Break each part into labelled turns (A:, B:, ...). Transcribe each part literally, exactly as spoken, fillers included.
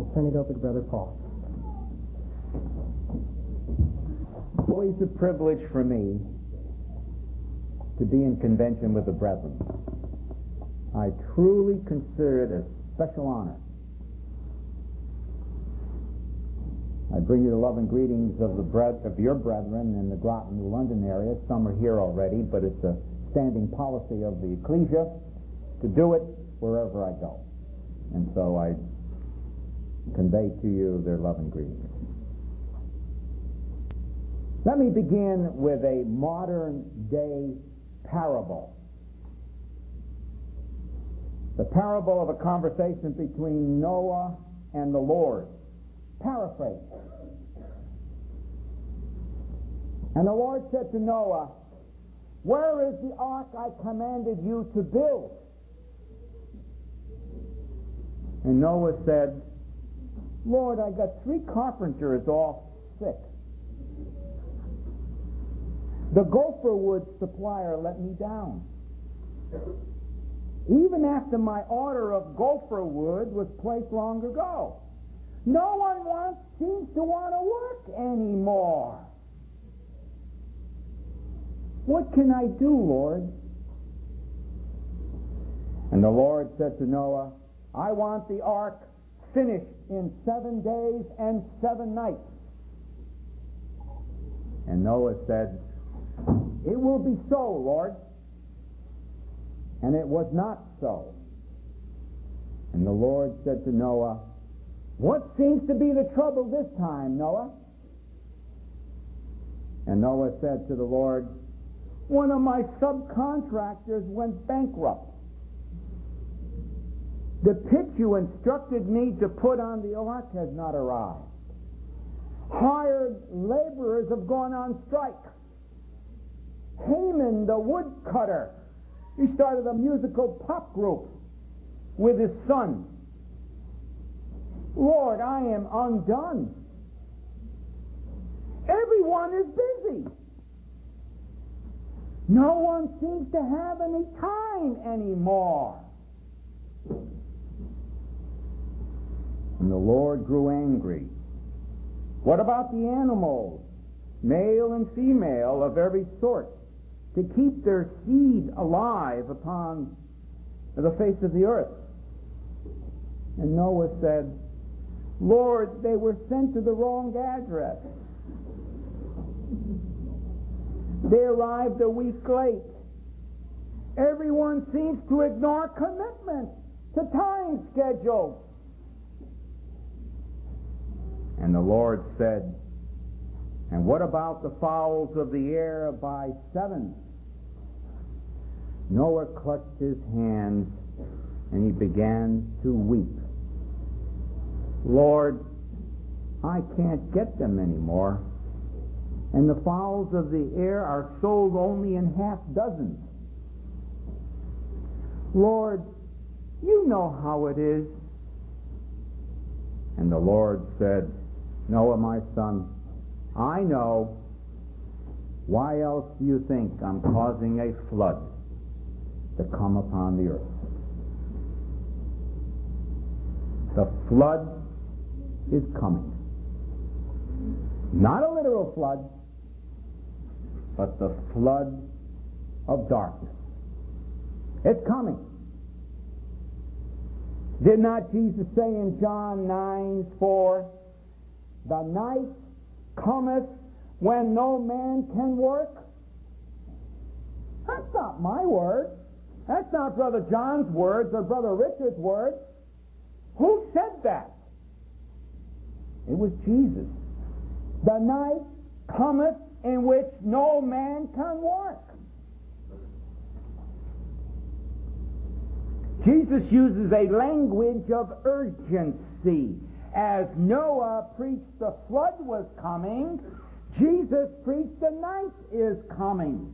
A: I'll turn it over to Brother Paul.
B: Always a privilege for me to be in convention with the brethren. I truly consider it a special honor. I bring you the love and greetings of the bre- of your brethren in the Groton, New London area. Some are here already, but it's a standing policy of the ecclesia to do it wherever I go. And so I convey to you their love and greetings. Let me begin with a modern day parable. The parable of a conversation between Noah and the Lord. Paraphrase. And the Lord said to Noah, "Where is the ark I commanded you to build?" And Noah said, "Lord, I got three carpenters off sick. The gopher wood supplier let me down. Even after my order of gopher wood was placed long ago, no one wants, seems to want to work anymore. What can I do, Lord?" And the Lord said to Noah, "I want the ark finished in seven days and seven nights." And Noah said, "It will be so, Lord." And it was not so. And the Lord said to Noah, "What seems to be the trouble this time, Noah?" And Noah said to the Lord, "One of my subcontractors went bankrupt. The pitch you instructed me to put on the ark has not arrived. Hired laborers have gone on strike. Haman, the woodcutter, he started a musical pop group with his son. Lord, I am undone. Everyone is busy. No one seems to have any time anymore." And the Lord grew angry. "What about the animals, male and female of every sort, to keep their seed alive upon the face of the earth?" And Noah said, "Lord, they were sent to the wrong address. They arrived a week late. Everyone seems to ignore commitment to time schedules." And the Lord said, "And what about the fowls of the air by sevens?" Noah clutched his hands and he began to weep. "Lord, I can't get them anymore. And the fowls of the air are sold only in half dozens. Lord, you know how it is." And the Lord said, "Noah, my son, I know. Why else do you think I'm causing a flood to come upon the earth?" The flood is coming. Not a literal flood, but the flood of darkness. It's coming. Did not Jesus say in John nine four, "The night cometh when no man can work"? That's not my word. That's not Brother John's words or Brother Richard's words. Who said that? It was Jesus. The night cometh in which no man can work. Jesus uses a language of urgency. As Noah preached the flood was coming, Jesus preached the night is coming.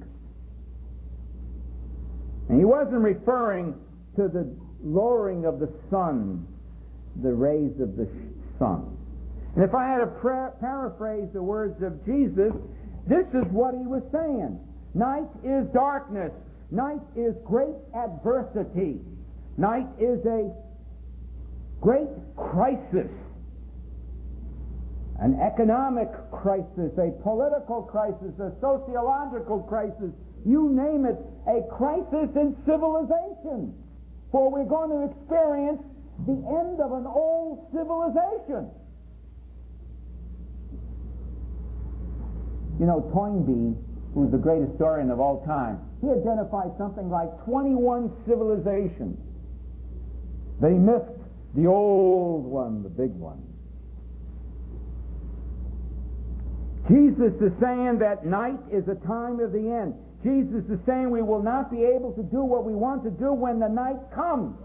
B: And he wasn't referring to the lowering of the sun, the rays of the sun. And if I had to pra- paraphrase the words of Jesus, this is what he was saying. Night is darkness. Night is great adversity. Night is a great crisis an economic crisis, a political crisis, a sociological crisis, you name it, a crisis in civilization. For we're going to experience the end of an old civilization. You know, Toynbee, who's the great historian of all time, he identified something like twenty-one civilizations. They missed the old one, the big one. Jesus is saying that night is a time of the end. Jesus is saying we will not be able to do what we want to do when the night comes.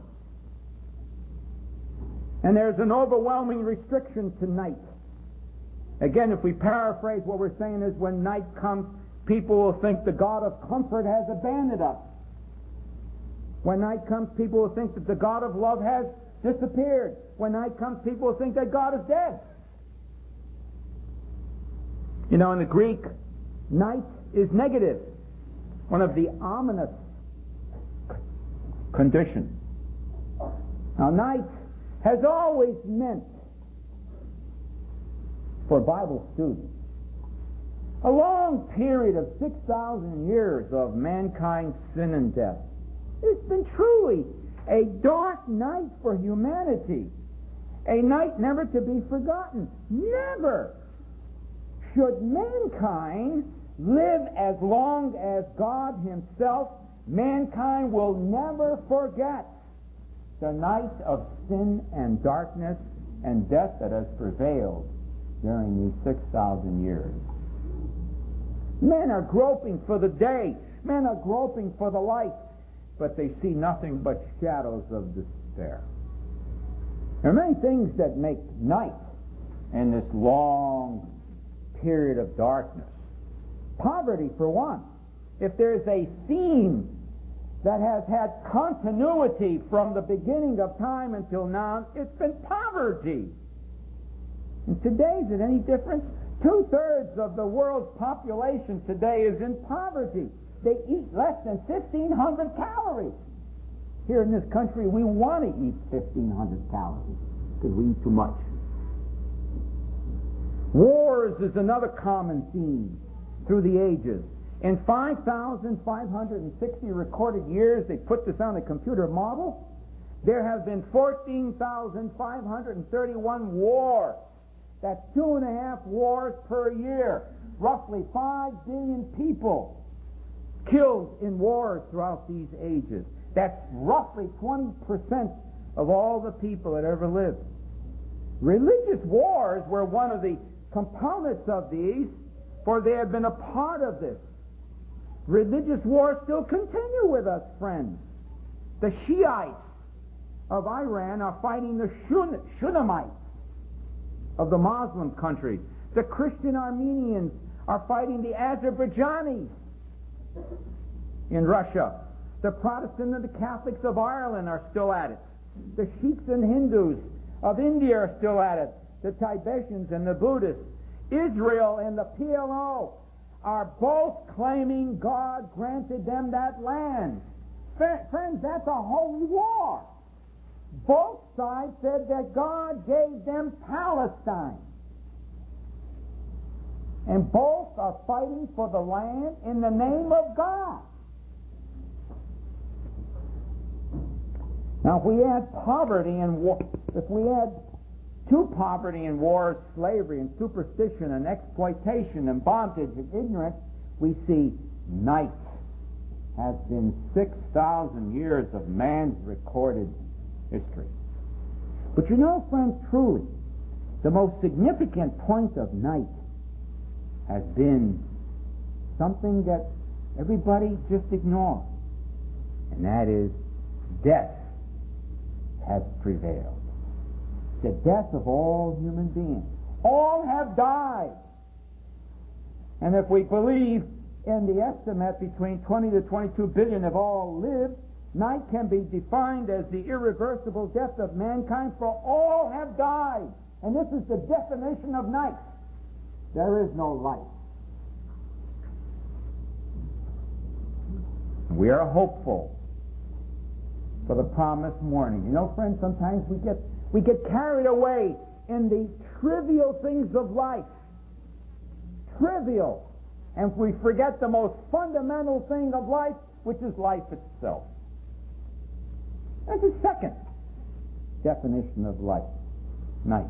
B: And there's an overwhelming restriction to night. Again, if we paraphrase, what we're saying is when night comes, people will think the God of comfort has abandoned us. When night comes, people will think that the God of love has disappeared. When night comes, people will think that God is dead. You know, in the Greek, night is negative, one of the ominous conditions. Now, night has always meant, for Bible students, a long period of six thousand years of mankind's sin and death. It's been truly a dark night for humanity, a night never to be forgotten. Never should mankind live as long as God himself, mankind will never forget the night of sin and darkness and death that has prevailed during these six thousand years. Men are groping for the day. Men are groping for the light, but they see nothing but shadows of despair. There are many things that make night in this long period of darkness. Poverty, for one. If there's a theme that has had continuity from the beginning of time until now, it's been poverty. And today, is it any different? Two-thirds of the world's population today is in poverty. They eat less than fifteen hundred calories. Here in this country, we want to eat fifteen hundred calories because we eat too much. Wars is another common theme through the ages. In five thousand five hundred sixty recorded years, they put this on a computer model, there have been fourteen thousand five hundred thirty-one wars. That's two and a half wars per year. Roughly five billion people killed in wars throughout these ages. That's roughly twenty percent of all the people that ever lived. Religious wars were one of the components of these, for they have been a part of this. Religious wars still continue with us, friends. The Shiites of Iran are fighting the Shun- Shunamites of the Muslim countries. The Christian Armenians are fighting the Azerbaijanis in Russia. The Protestant and the Catholics of Ireland are still at it. The Sikhs and Hindus of India are still at it. The Tibetans and the Buddhists. Israel and the P L O are both claiming God granted them that land. Friends, that's a holy war. Both sides said that God gave them Palestine. And both are fighting for the land in the name of God. Now, if we add poverty and war, if we add to poverty and war, slavery and superstition and exploitation and bondage and ignorance, we see night has been six thousand years of man's recorded history. But you know, friends, truly, the most significant point of night has been something that everybody just ignores, and that is death has prevailed. The death of all human beings. All have died. And if we believe in the estimate between twenty to twenty-two billion have all lived, night can be defined as the irreversible death of mankind, for all have died. And this is the definition of night. There is no light. We are hopeful for the promised morning. You know, friends, sometimes we get we get carried away in the trivial things of life. Trivial. And we forget the most fundamental thing of life, which is life itself. That's the second definition of life. Night.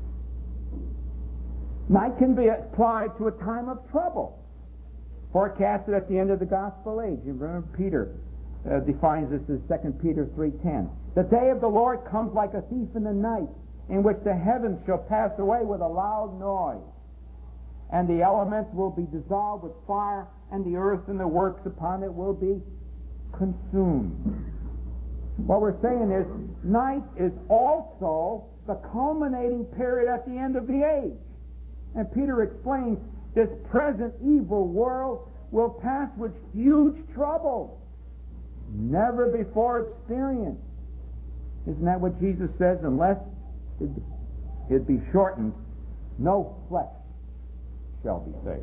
B: Night can be applied to a time of trouble, forecasted at the end of the gospel age. You remember Peter uh, defines this as Second Peter three ten. The day of the Lord comes like a thief in the night, in which the heavens shall pass away with a loud noise, and the elements will be dissolved with fire, and the earth and the works upon it will be consumed. What we're saying is, night is also the culminating period at the end of the age. And Peter explains this present evil world will pass with huge trouble, never before experienced. Isn't that what Jesus says? Unless it, it be shortened, no flesh shall be saved.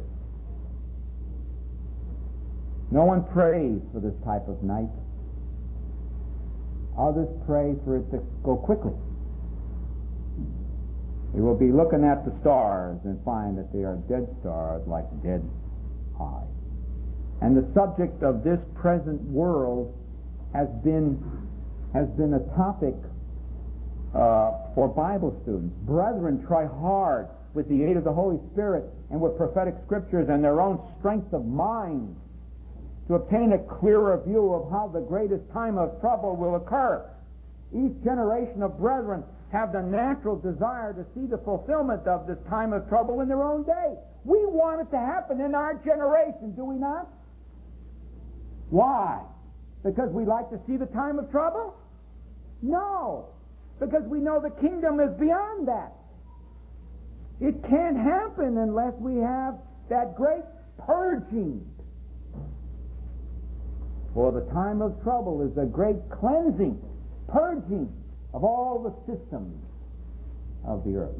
B: No one prays for this type of night. Others pray for it to go quickly. We will be looking at the stars and find that they are dead stars like dead eyes. And the subject of this present world has been has been a topic uh, for Bible students. Brethren, try hard with the aid of the Holy Spirit and with prophetic scriptures and their own strength of mind to obtain a clearer view of how the greatest time of trouble will occur. Each generation of brethren have the natural desire to see the fulfillment of this time of trouble in their own day. We want it to happen in our generation, do we not? Why? Because we like to see the time of trouble? No. Because we know the kingdom is beyond that. It can't happen unless we have that great purging. For the time of trouble is a great cleansing, purging of all the systems of the earth.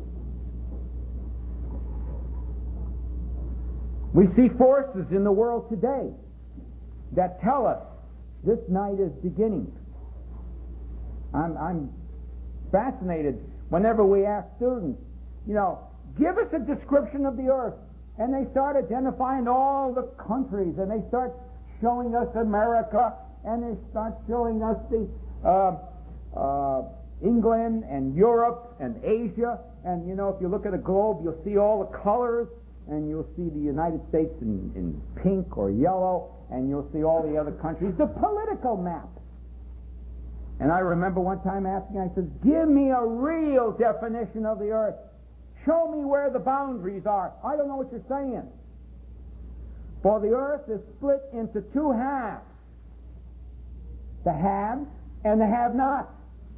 B: We see forces in the world today that tell us this night is beginning. I'm, I'm fascinated whenever we ask students, you know, give us a description of the earth. And they start identifying all the countries, and they start showing us America, and they start showing us the uh, uh, England and Europe and Asia. And, you know, if you look at a globe, you'll see all the colors, and you'll see the United States in, in pink or yellow, and you'll see all the other countries, the political map. And I remember one time asking, I said, give me a real definition of the earth. Show me where the boundaries are. I don't know what you're saying. For the earth is split into two halves, the haves and the have-nots.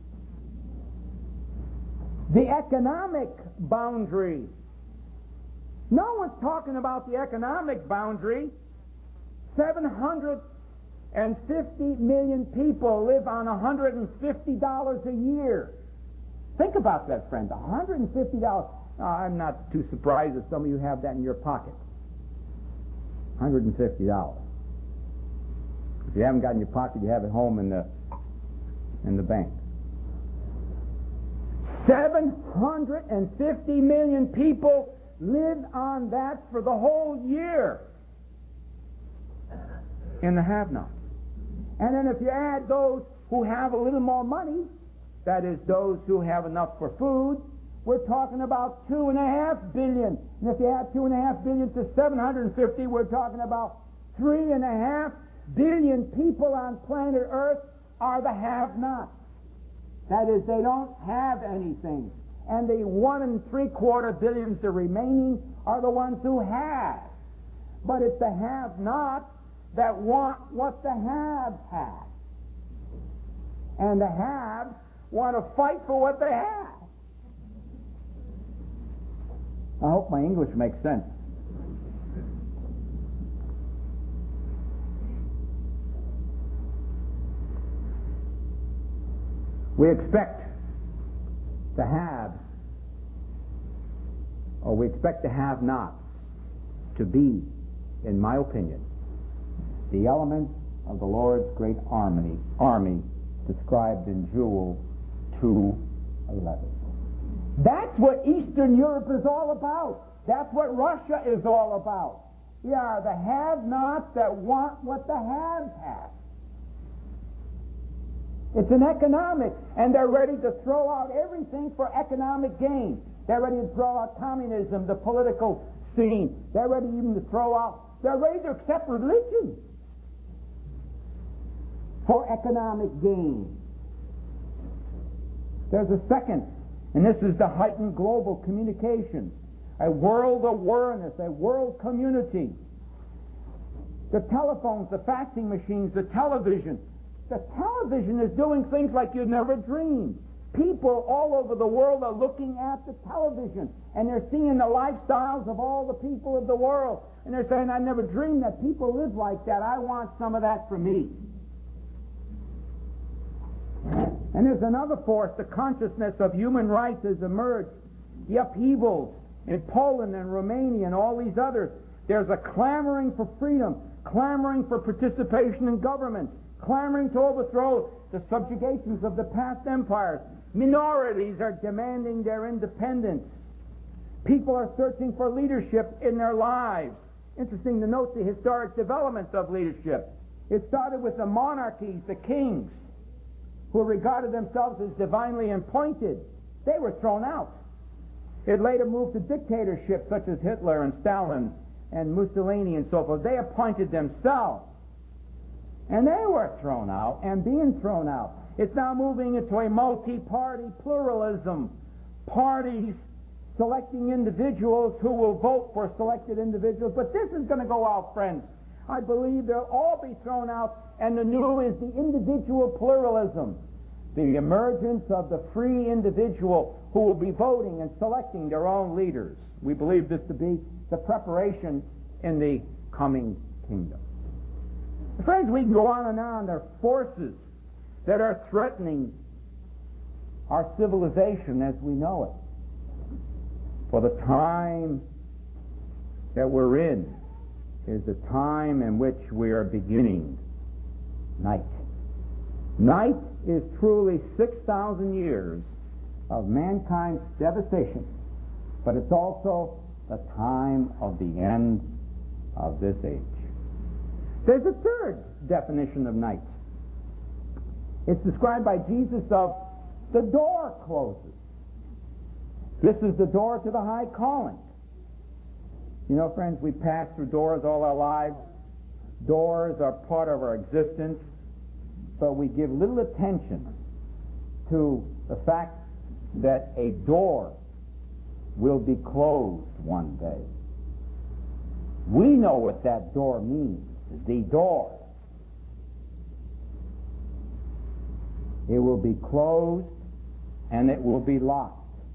B: The economic boundary. No one's talking about the economic boundary. seven hundred fifty million people live on one hundred fifty dollars a year. Think about that, friends. one hundred fifty dollars. Oh, I'm not too surprised if some of you have that in your pocket. one hundred fifty dollars. If you haven't got it in your pocket, you have it home in the in the bank. seven hundred fifty million people live on that for the whole year in the have-nots. And then if you add those who have a little more money, that is, those who have enough for food, we're talking about two and a half billion. And if you add two and a half billion to seven hundred fifty, we're talking about three and a half billion people on planet Earth are the have-nots. That is, they don't have anything. And the one and three-quarter billions the remaining are the ones who have. But it's the have-nots that want what the haves have. And the haves want to fight for what they have. I hope my English makes sense. We expect to have, or we expect to have not, to be, in my opinion, the elements of the Lord's great army, army described in Joel two eleven. That's what Eastern Europe is all about. That's what Russia is all about. We are the have-nots that want what the haves have. It's an economic, and they're ready to throw out everything for economic gain. They're ready to throw out communism, the political scene. They're ready even to throw out, they're ready to accept religion for economic gain. There's a second, and this is the heightened global communications, a world awareness, a world community. The telephones, the faxing machines, the television. The television is doing things like you'd never dreamed. People all over the world are looking at the television, and they're seeing the lifestyles of all the people of the world. And they're saying, I never dreamed that people live like that. I want some of that for me. And there's another force. The consciousness of human rights has emerged. The upheavals in Poland and Romania and all these others. There's a clamoring for freedom, clamoring for participation in government, clamoring to overthrow the subjugations of the past empires. Minorities are demanding their independence. People are searching for leadership in their lives. Interesting to note the historic development of leadership. It started with the monarchies, the kings, who regarded themselves as divinely appointed. They were thrown out. It later moved to dictatorships such as Hitler and Stalin and Mussolini and so forth. They appointed themselves. And they were thrown out and being thrown out. It's now moving into a multi-party pluralism. Parties selecting individuals who will vote for selected individuals. But this is going to go out, friends. I believe they'll all be thrown out, and the new is the individual pluralism. The emergence of the free individual who will be voting and selecting their own leaders. We believe this to be the preparation in the coming kingdom. Friends, we can go on and on. There are forces that are threatening our civilization as we know it. For the time that we're in is the time in which we are beginning night. Night is truly six thousand years of mankind's devastation, but it's also the time of the end of this age. There's a third definition of night. It's described by Jesus of the door closes. This is the door to the high calling. You know, friends, we pass through doors all our lives. Doors are part of our existence, but we give little attention to the fact that a door will be closed one day. We know what that door means. The door. It will be closed and it will be locked.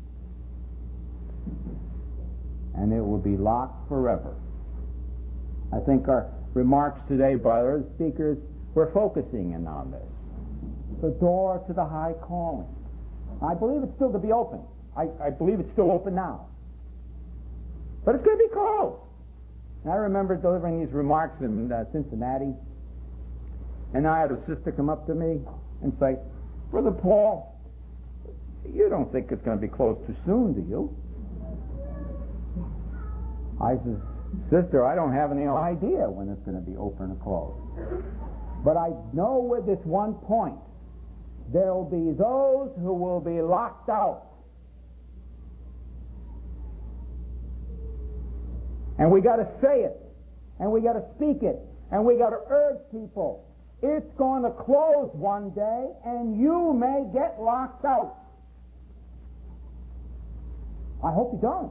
B: And it will be locked forever. I think our remarks today by our speakers were focusing in on this. The door to the high calling. I believe it's still to be open. I, I believe it's still open now. But it's going to be closed. And I remember delivering these remarks in uh, Cincinnati, and I had a sister come up to me and say, Brother Paul, you don't think it's going to be closed too soon, do you? I said, Sister, I don't have any idea when it's going to be open or closed. But I know with this one point, there will be those who will be locked out. And we got to say it, and we got to speak it, and we got to urge people. It's going to close one day, and you may get locked out. I hope you don't.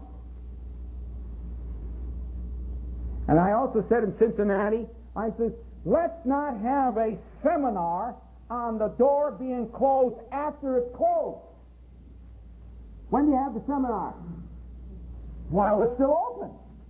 B: And I also said in Cincinnati, I said, let's not have a seminar on the door being closed after it's closed. When do you have the seminar? While it's still open.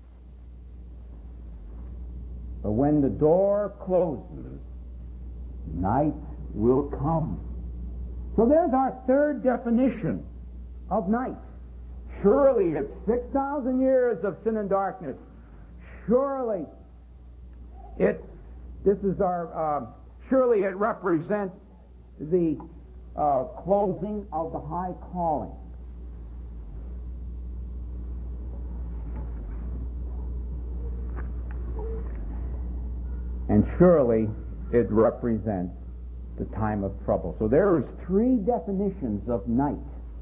B: But when the door closes, night will come. So there's our third definition of night. Surely it's six thousand years of sin and darkness. Surely it, this is our, uh, surely it represents the uh, closing of the high calling. And surely it represents the time of trouble. So there's three definitions of night.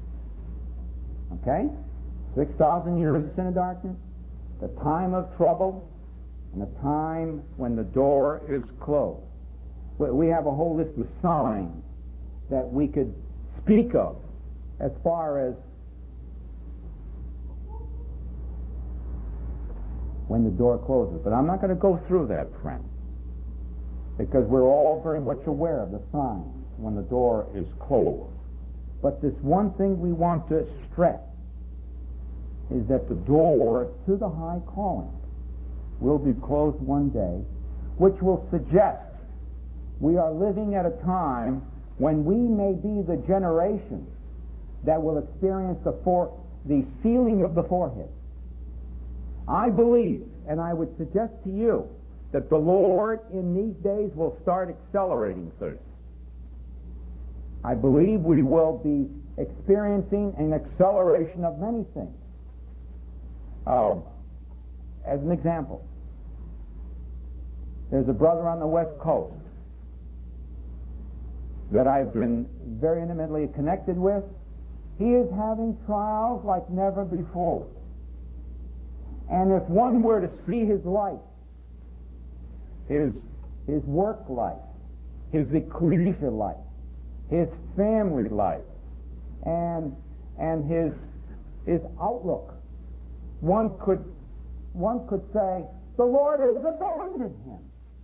B: Okay? six thousand years of sin and darkness, the time of trouble, and a time when the door is closed. We have a whole list of signs that we could speak of as far as when the door closes. But I'm not going to go through that, friend, because we're all very much aware of the signs when the door is closed. But this one thing we want to stress is that the door to the high calling will be closed one day, which will suggest we are living at a time when we may be the generation that will experience the, for, the sealing of the forehead. I believe, and I would suggest to you, that the Lord in these days will start accelerating things. I believe we will be experiencing an acceleration of many things. Uh, as an example, there's a brother on the West Coast that I've been very intimately connected with. He is having trials like never before. And if one were to see his life, his, his work life, his ecclesia life, his family life, and, and his, his outlook, one could, one could say, the Lord has abandoned him.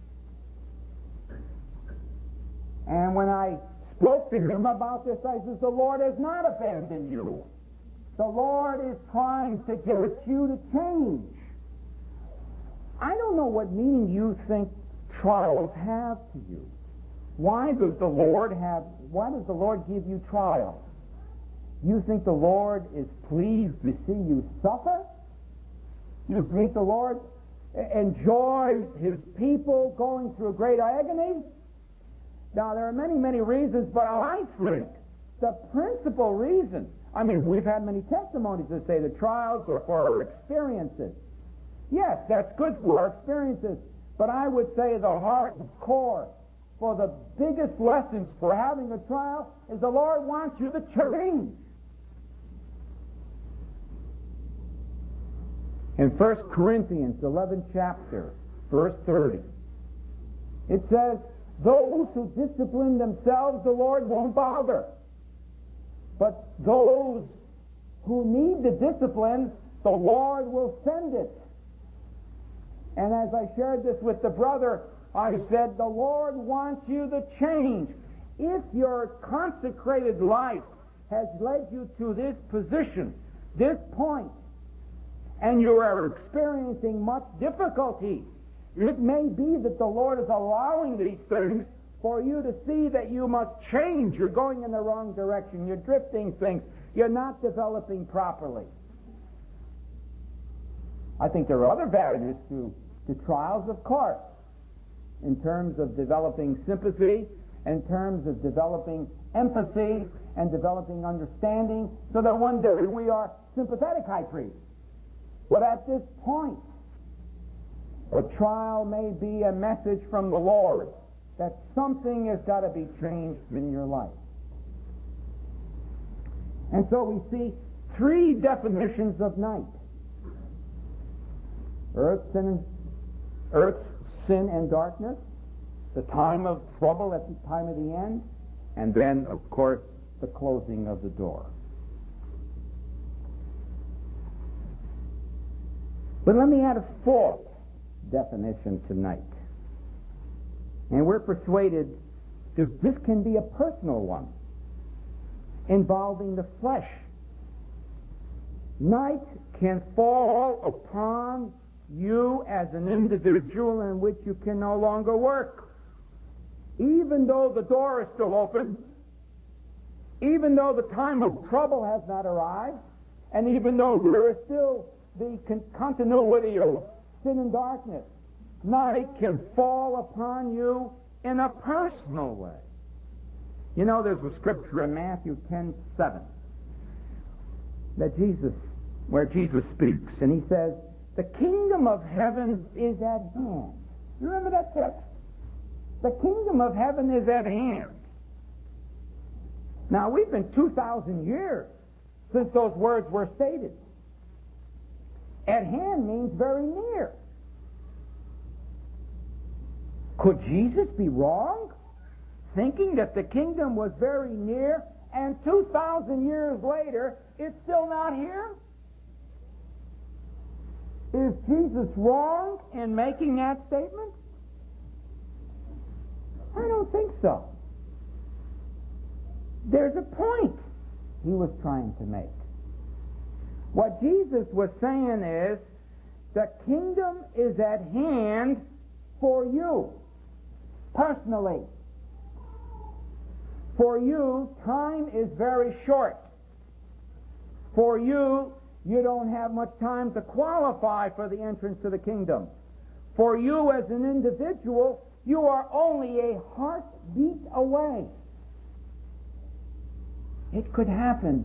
B: And when I spoke to him about this, I said, the Lord has not abandoned you. The Lord is trying to get you to change. I don't know what meaning you think trials have to you. Why does the Lord have, why does the Lord give you trials? You think the Lord is pleased to see you suffer? You think the Lord enjoys his people going through great agony? Now, there are many, many reasons, but I think the principal reason, I mean, we've had many testimonies that say the trials are for our experiences. Yes, that's good for our experiences, but I would say the heart and core for the biggest lessons for having a trial is the Lord wants you to change. In First Corinthians eleventh chapter, verse thirty, it says, those who discipline themselves, the Lord won't bother. But those who need the discipline, the Lord will send it. And as I shared this with the brother, I said, the Lord wants you to change. If your consecrated life has led you to this position, this point, and you are experiencing much difficulty, it may be that the Lord is allowing these things for you to see that you must change. You're going in the wrong direction. You're drifting things. You're not developing properly. I think there are other values to, to trials, of course, in terms of developing sympathy, in terms of developing empathy, and developing understanding, so that one day we are sympathetic high priests. But at this point, a trial may be a message from the Lord that something has got to be changed in your life. And so we see three definitions of night. Earth, sin, and, earth's sin and darkness, the time of trouble at the time of the end, and then, of course, the closing of the door. But let me add a fourth definition tonight. And we're persuaded that this can be a personal one, involving the flesh. Night can fall upon you as an individual in which you can no longer work. Even though the door is still open, even though the time of trouble has not arrived, and even though there is still the con- continuity of sin and darkness, night can fall upon you in a personal way. You know, there's a scripture in Matthew ten seven that Jesus, where Jesus speaks, and he says, the kingdom of heaven is at hand. You remember that text? The kingdom of heaven is at hand. Now, we've been two thousand years since those words were stated. At hand means very near. Could Jesus be wrong, thinking that the kingdom was very near, and two thousand years later, it's still not here? Is Jesus wrong in making that statement? I don't think so. There's a point he was trying to make. What Jesus was saying is, the kingdom is at hand for you, personally. For you, time is very short. For you, you don't have much time to qualify for the entrance to the kingdom. For you as an individual, you are only a heartbeat away. It could happen,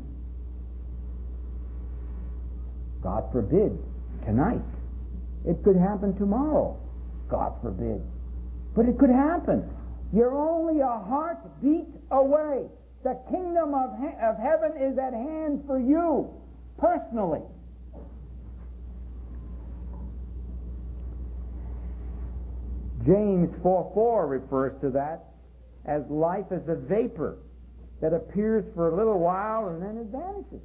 B: God forbid, tonight. It could happen tomorrow, God forbid. But it could happen. You're only a heartbeat away. The kingdom of, he- of heaven is at hand for you, personally. James four four refers to that as life as a vapor that appears for a little while and then it vanishes.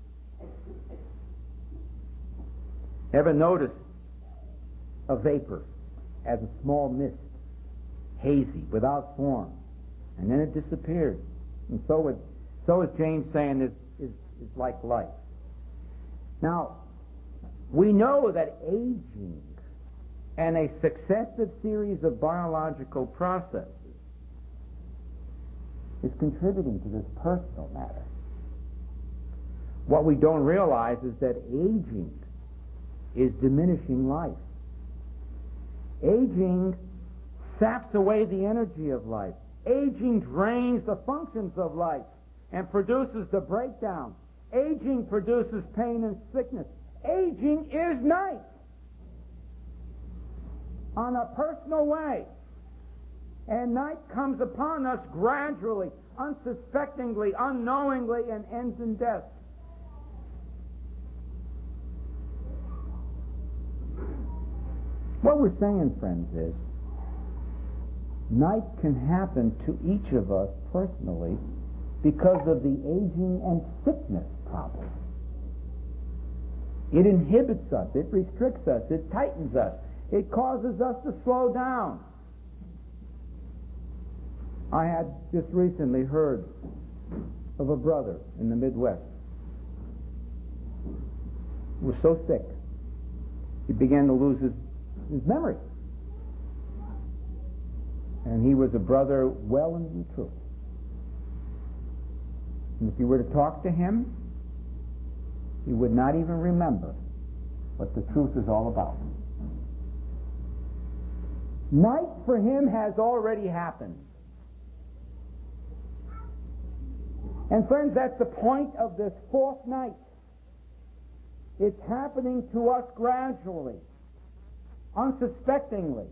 B: Ever notice a vapor as a small mist, hazy, without form, and then it disappears? And so it, so is James saying is, is, is like life. Now, we know that aging and a successive series of biological processes is contributing to this personal matter. What we don't realize is that aging is diminishing life. Aging saps away the energy of life. Aging drains the functions of life and produces the breakdown. Aging produces pain and sickness. Aging is night. On a personal way. And night comes upon us gradually, unsuspectingly, unknowingly, and ends in death. What we're saying, friends, is night can happen to each of us personally because of the aging and sickness problem. It inhibits us, it restricts us, it tightens us, it causes us to slow down. I had just recently heard of a brother in the Midwest who was so sick he began to lose his, his memory. And he was a brother well in the truth. And if you were to talk to him, he would not even remember what the truth is all about. Night for him has already happened. And friends, that's the point of this fourth night. It's happening to us gradually, unsuspectingly.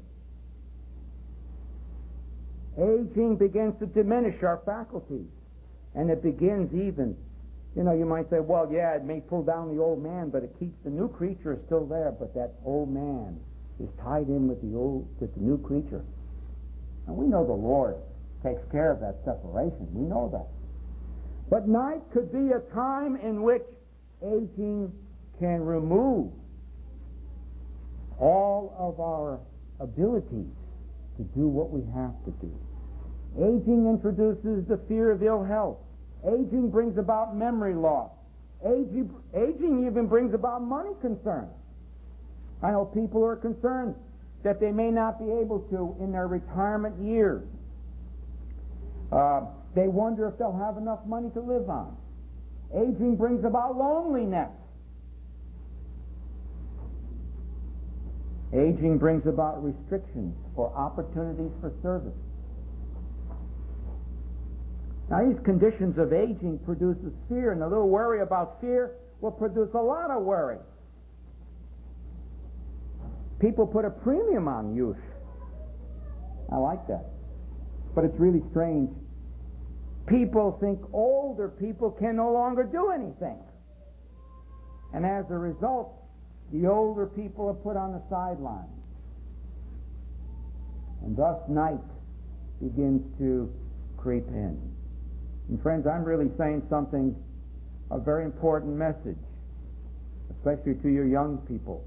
B: Aging begins to diminish our faculties. And it begins even, you know, you might say, well, yeah, it may pull down the old man, but it keeps the new creature still there, but that old man is tied in with the old, with the new creature. And we know the Lord takes care of that separation. We know that. But night could be a time in which aging can remove all of our abilities to do what we have to do. Aging introduces the fear of ill health. Aging brings about memory loss. Aging, aging even brings about money concerns. I know people who are concerned that they may not be able to in their retirement years. Uh, they wonder if they'll have enough money to live on. Aging brings about loneliness. Aging brings about restrictions for opportunities for service. Now, these conditions of aging produces fear, and a little worry about fear will produce a lot of worry. People put a premium on youth. I like that. But it's really strange. People think older people can no longer do anything. And as a result, the older people are put on the sidelines. And thus night begins to creep in. And friends, I'm really saying something, a very important message, especially to your young people.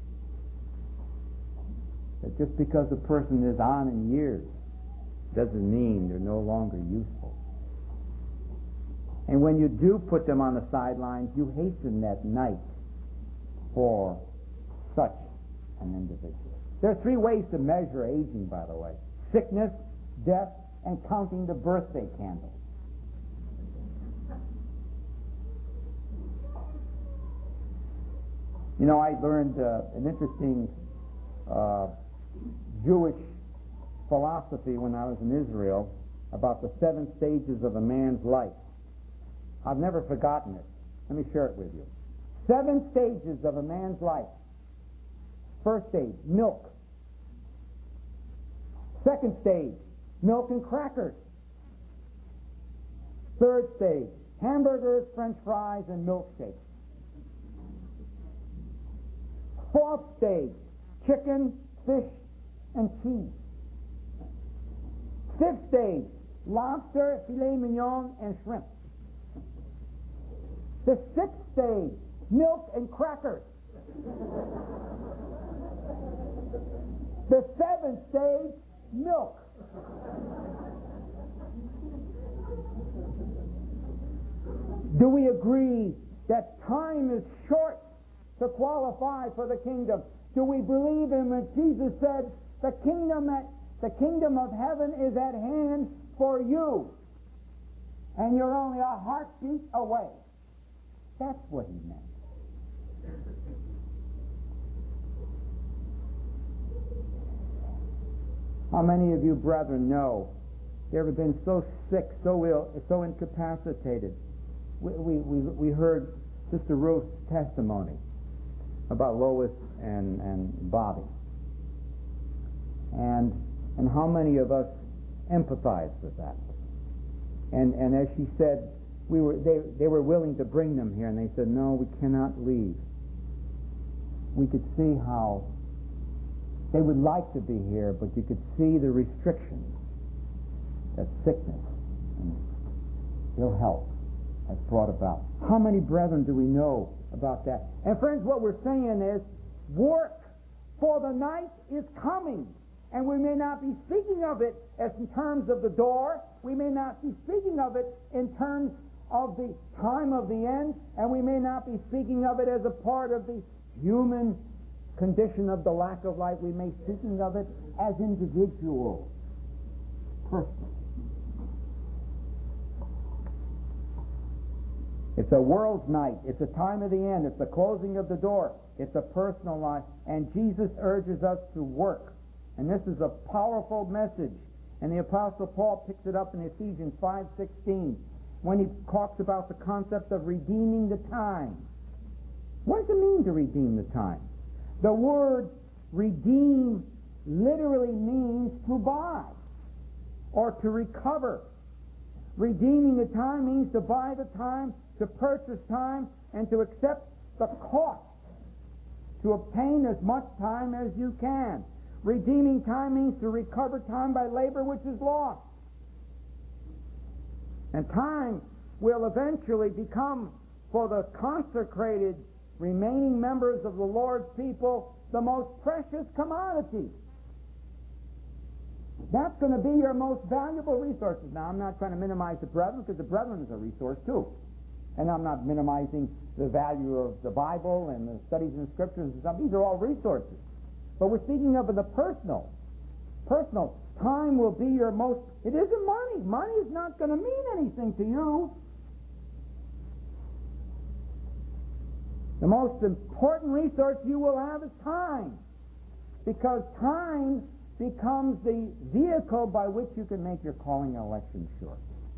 B: That just because a person is on in years doesn't mean they're no longer useful. And when you do put them on the sidelines, you hasten that night for such an individual. There are three ways to measure aging, by the way: sickness, death, and counting the birthday candle. You know, I learned uh, an interesting uh, Jewish philosophy when I was in Israel about the seven stages of a man's life. I've never forgotten it. Let me share it with you. Seven stages of a man's life. First stage, milk. Second stage, milk and crackers. Third stage, hamburgers, French fries, and milkshakes. Fourth stage, chicken, fish, and cheese. Fifth stage, lobster, filet mignon, and shrimp. The sixth stage, milk and crackers. The seventh stage, milk. Do we agree that time is short to qualify for the kingdom? Do we believe in what Jesus said, the kingdom at, the kingdom of heaven is at hand for you, and you're only a heartbeat away? That's what he meant. How many of you brethren know you ever been so sick, so ill, so incapacitated? We, we, we, we heard Sister Ruth's testimony about Lois and, and Bobby. And, and how many of us empathize with that? And, and as she said, we were, they, they were willing to bring them here, and they said, no, we cannot leave. We could see how they would like to be here, but you could see the restrictions that sickness and ill health has brought about. How many brethren do we know about that? And friends, what we're saying is, work for the night is coming. And we may not be speaking of it as in terms of the door. We may not be speaking of it in terms of the time of the end. And we may not be speaking of it as a part of the human condition of the lack of light. We may be speaking of it as individuals, personal. It's a world's night. It's a time of the end. It's the closing of the door. It's a personal life. And Jesus urges us to work. And this is a powerful message. And the Apostle Paul picks it up in Ephesians five sixteen when he talks about the concept of redeeming the time. What does it mean to redeem the time? The word redeem literally means to buy or to recover. Redeeming the time means to buy the time, to purchase time, and to accept the cost to obtain as much time as you can. Redeeming time means to recover time by labor which is lost. And time will eventually become, for the consecrated remaining members of the Lord's people, the most precious commodity. That's going to be your most valuable resources. Now, I'm not trying to minimize the brethren, because the brethren is a resource too. And I'm not minimizing the value of the Bible and the studies in the Scriptures and stuff. These are all resources. But we're speaking of the personal. Personal. Time will be your most... It isn't money. Money is not going to mean anything to you. The most important resource you will have is time. Because time becomes the vehicle by which you can make your calling and election sure.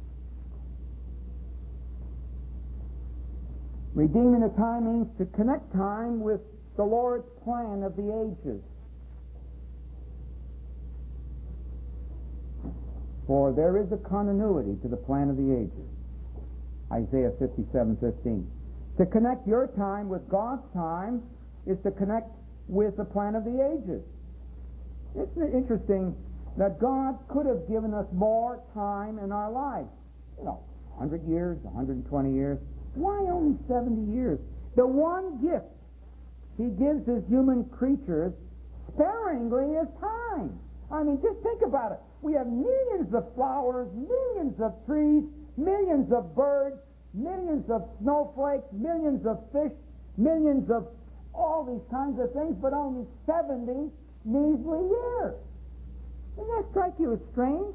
B: Redeeming the time means to connect time with the Lord's plan of the ages. For there is a continuity to the plan of the ages. Isaiah fifty-seven fifteen. To connect your time with God's time is to connect with the plan of the ages. Isn't it interesting that God could have given us more time in our lives? You know, one hundred years, one hundred twenty years. Why only seventy years? The one gift He gives His human creatures sparingly is time. I mean, just think about it. We have millions of flowers, millions of trees, millions of birds, millions of snowflakes, millions of fish, millions of all these kinds of things, but only seventy measly years. Doesn't that strike you as strange?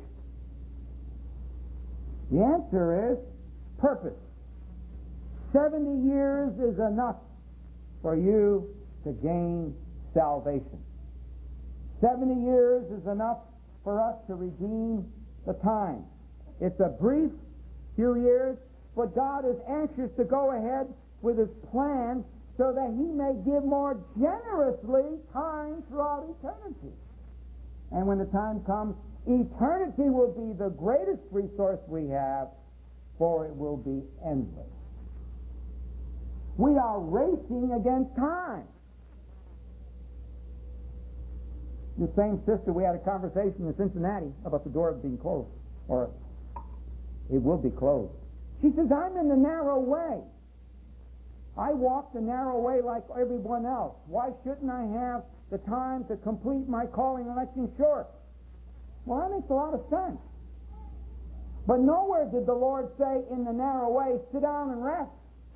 B: The answer is purpose. seventy years is enough for you to gain salvation. seventy years is enough for us to redeem the time. It's a brief few years, but God is anxious to go ahead with His plan so that He may give more generously time throughout eternity. And when the time comes, eternity will be the greatest resource we have, for it will be endless. We are racing against time. The same sister, we had a conversation in Cincinnati about the door being closed, or it will be closed. She says, I'm in the narrow way. I walk the narrow way like everyone else. Why shouldn't I have the time to complete my calling election short? Well, that makes a lot of sense. But nowhere did the Lord say in the narrow way, sit down and rest.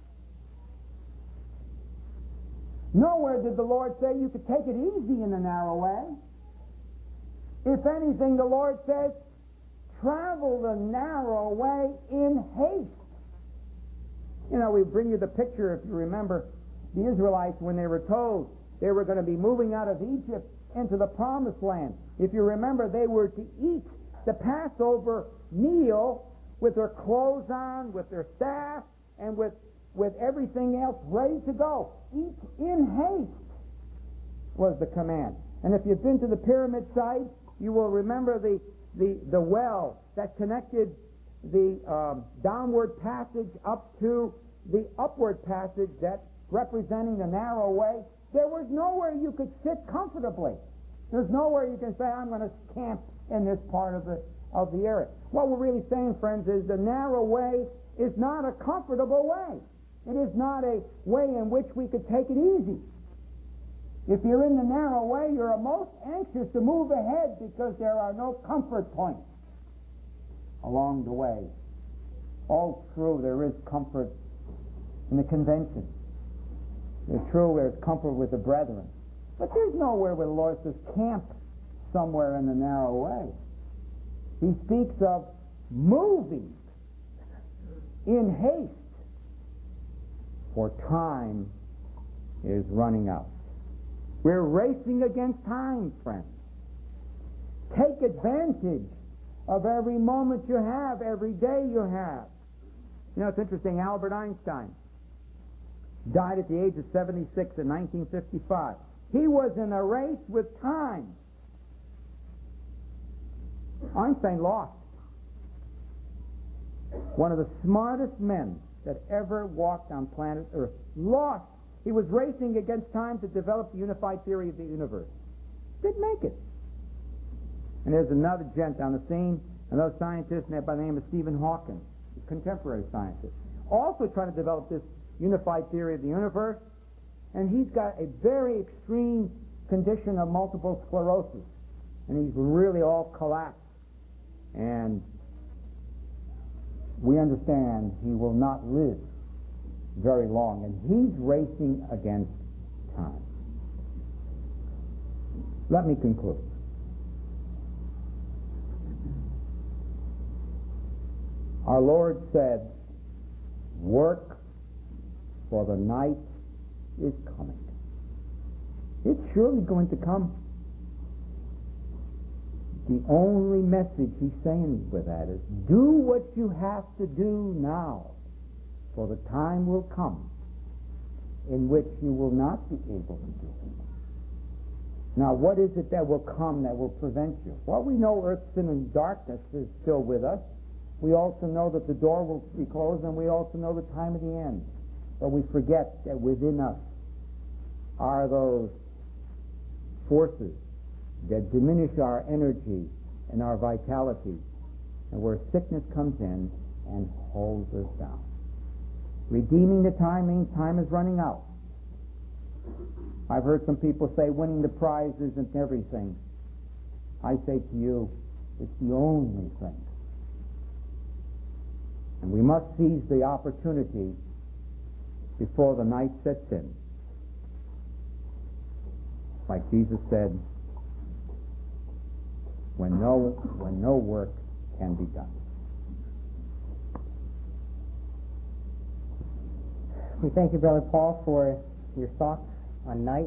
B: Nowhere did the Lord say you could take it easy in the narrow way. If anything, the Lord says, travel the narrow way in haste. You know, we bring you the picture, if you remember, the Israelites, when they were told they were going to be moving out of Egypt into the Promised Land. If you remember, they were to eat the Passover meal with their clothes on, with their staff, and with, with everything else ready to go. Eat in haste was the command. And if you've been to the pyramid site, you will remember the, the, the well that connected the um, downward passage up to the upward passage that representing the narrow way. There was nowhere you could sit comfortably. There's nowhere you can say, I'm going to camp in this part of the of the area. What we're really saying, friends, is the narrow way is not a comfortable way. It is not a way in which we could take it easy. If you're in the narrow way, you're most anxious to move ahead because there are no comfort points along the way. All true, there is comfort in the convention. It's true, there's comfort with the brethren. But there's nowhere where the Lord says, camp somewhere in the narrow way. He speaks of moving in haste, for time is running out. We're racing against time, friends. Take advantage of every moment you have, every day you have. You know, it's interesting, Albert Einstein died at the age of seventy-six in nineteen fifty-five. He was in a race with time. Einstein lost. One of the smartest men that ever walked on planet Earth. Lost. He was racing against time to develop the unified theory of the universe. Didn't make it. And there's another gent on the scene, another scientist by the name of Stephen Hawking, a contemporary scientist, also trying to develop this unified theory of the universe. And he's got a very extreme condition of multiple sclerosis. And he's really all collapsed. And we understand he will not live very long. And he's racing against time. Let me conclude. Our Lord said, work, for the night is coming. It's surely going to come. The only message he's saying with that is, do what you have to do now, for the time will come in which you will not be able to do it. Now, what is it that will come that will prevent you? Well, we know earth, sin, and darkness is still with us. We also know that the door will be closed, and we also know the time of the end. But we forget that within us are those forces that diminish our energy and our vitality, and where sickness comes in and holds us down. Redeeming the time means time is running out. I've heard some people say winning the prize isn't everything. I say to you, it's the only thing. And we must seize the opportunity before the night sets in. Like Jesus said, when no, when no work can be done.
A: We thank you, Brother Paul, for your thoughts on night.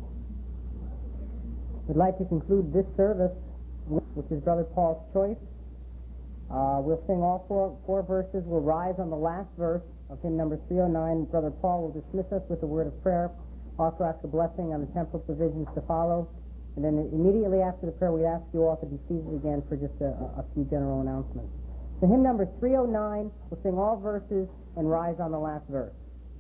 A: We'd like to conclude this service, which is Brother Paul's choice. Uh, we'll sing all four, four verses. We'll rise on the last verse of hymn number three oh nine. Brother Paul will dismiss us with a word of prayer, also ask a blessing on the temporal provisions to follow. And then immediately after the prayer, we ask you all to be seated again for just a, a few general announcements. So hymn number three oh nine, we'll sing all verses and rise on the last verse.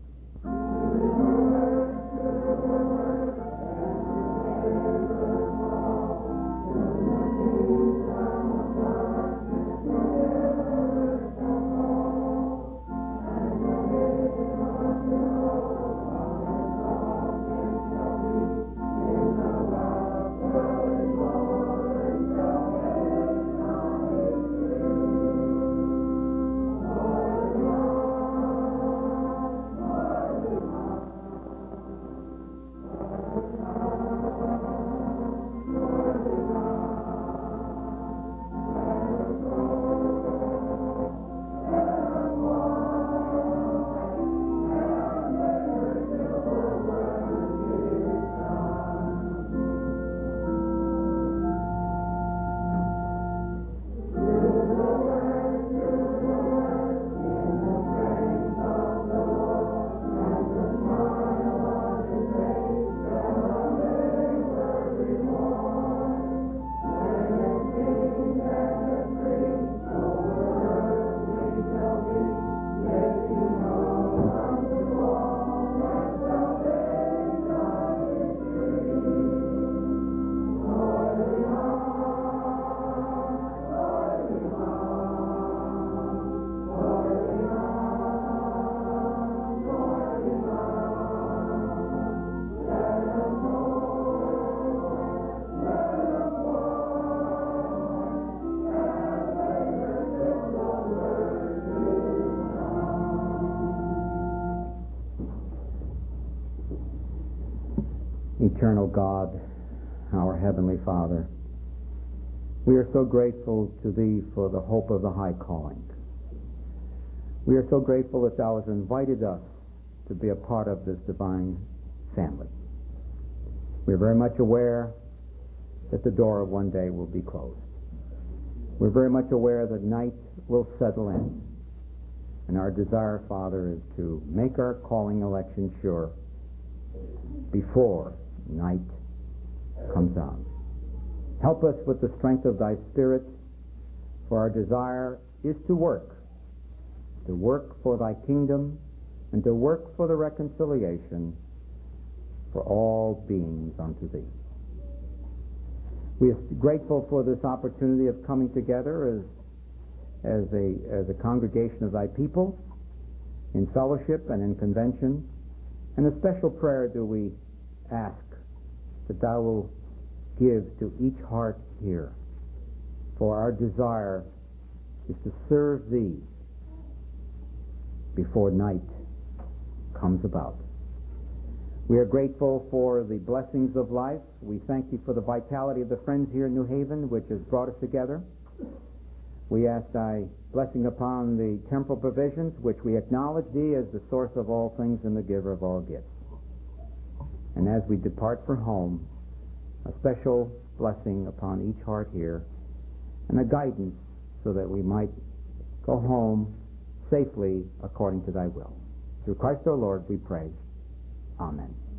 B: Eternal God, our Heavenly Father, we are so grateful to Thee for the hope of the high calling. We are so grateful that Thou hast invited us to be a part of this divine family. We are very much aware that the door of one day will be closed. We're very much aware that night will settle in. And our desire, Father, is to make our calling election sure before night comes on. Help us with the strength of Thy Spirit, for our desire is to work, to work for Thy kingdom, and to work for the reconciliation for all beings unto Thee. We are grateful for this opportunity of coming together as as a as a congregation of Thy people in fellowship and in convention. And a special prayer do we ask that Thou will give to each heart here, for our desire is to serve Thee before night comes about. We are grateful for the blessings of life. We thank Thee for the vitality of the friends here in New Haven, which has brought us together. We ask Thy blessing upon the temporal provisions, which we acknowledge Thee as the source of all things and the giver of all gifts. And as we depart for home, a special blessing upon each heart here, and a guidance so that we might go home safely according to Thy will. Through Christ our Lord we pray. Amen.